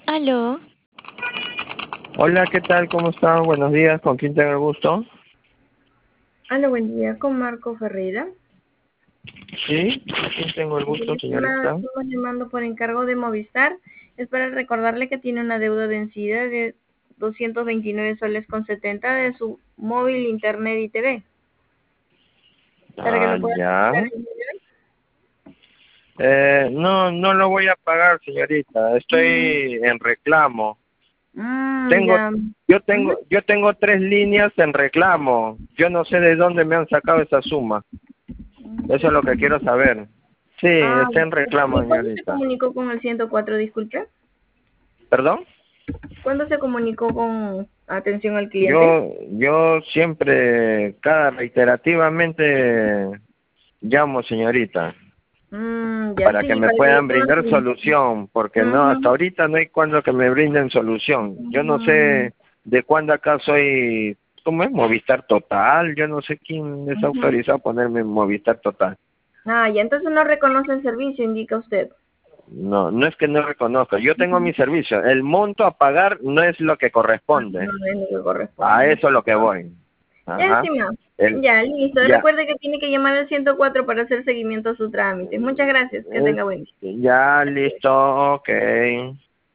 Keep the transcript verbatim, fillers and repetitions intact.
Aló. Hola, ¿qué tal? ¿Cómo están? Buenos días. ¿Con quién tengo el gusto? Hola, buen día, con Marco Ferreira. Sí, ¿con quién tengo el Aquí gusto, le estima- señorita? estamos llamando por encargo de Movistar. Es para recordarle que tiene una deuda vencida de doscientos veintinueve soles con setenta de su móvil, internet y T V. Para que Ah, lo pueda ya. realizar el día de hoy. Eh, no, no lo voy a pagar, señorita. Mm, Estoy en reclamo. mm, Tengo, ya. yo Ujú. tengo, yo tengo tres líneas en reclamo. Yo no sé de dónde me han sacado esa suma. Eso es lo que quiero saber. Sí, Ah, está en reclamo, ¿y cuándo se señorita. comunicó con el ciento cuatro, disculpe? ¿Perdón? ¿Cuándo se comunicó con atención al cliente? Yo, yo siempre, cada reiterativamente llamo, señorita, Mm, ya para que sí, me para que le puedan puedan brindar solucionar. solución, porque no, hasta Ujú, ahorita no hay cuando que me brinden solución. Yo no ujú, sé de cuándo acá soy, ¿cómo es? Movistar Total, yo no sé quién es ujú. autorizado a ponerme en Movistar Total. Ah, ya entonces no reconoce el servicio, indica usted. No, no es que no reconozca, yo tengo Ujú. mi servicio, el monto a pagar no es lo que Ah, corresponde, no es lo que a corresponde. eso es lo que voy. Ya, Ajá. estimado. El, Ya, listo. ya, Recuerde que tiene que llamar al ciento cuatro para hacer seguimiento a su trámite. Muchas gracias. Que es- tenga buen día. ya listo, ok.